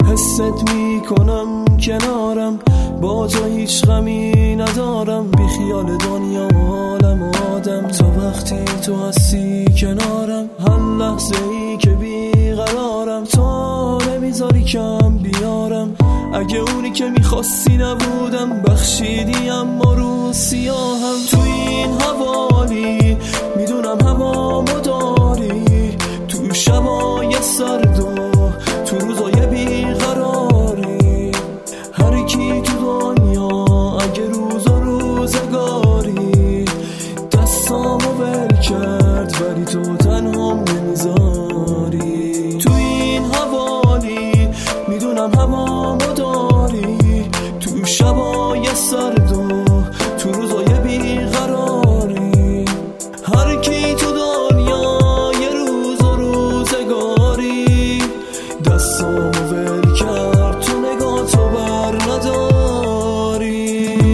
حست میکنم کنارم، با تو هیچ غمی ندارم. بی خیال دنیا و عالم آدم، تا وقتی تو هستی کنارم. هر لحظه ای که بیقرارم، تو نمیذاری کم بیارم. اگه اونی که میخواستی نبودم، بخشیدی اما رو سیاهم. تو این حوالی میدونم هوامو داری، تو شبای سرد و تو روزای بیقراری. هر کی تو دنیا اگه روز و روزگاری، دستامو ول کرد ولی تو تنهام نمیذاری. تو این حوالی میدونم هوامو داری، تو شبای سرد و تو روزای بیقراری. هر کی تو دنیا یه روز و روزگاری، دستامو ول کرد تو نگاه تو بر نداری.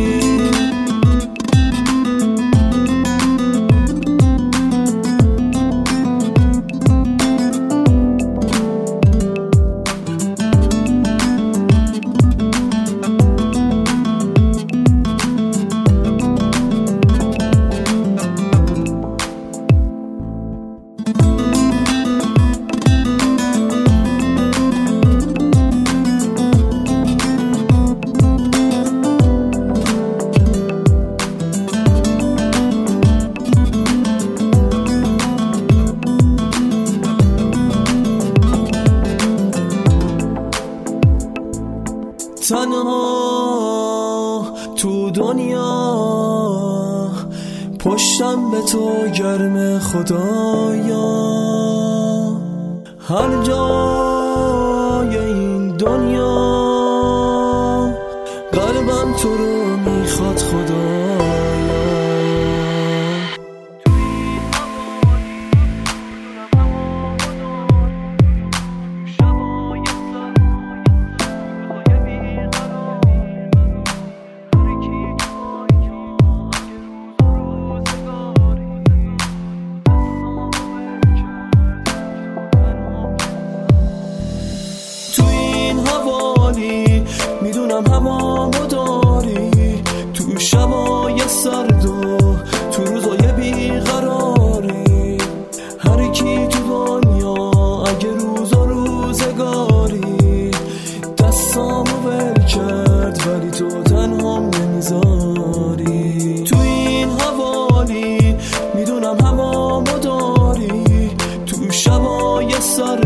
تنها تو دنیا پشتم به تو گرم خدایا. هر جای این دنیا قلبم تو رو میخواد خدایا. میدونم هوامو داری، تو شبای سرد و تو روزای بیقراری. هر کی تو دنیا اگه روز و روزگاری، دستامو ول کرد ولی تو تنهام نمیذاری. تو این حوالی میدونم هوامو داری، تو شبای سرد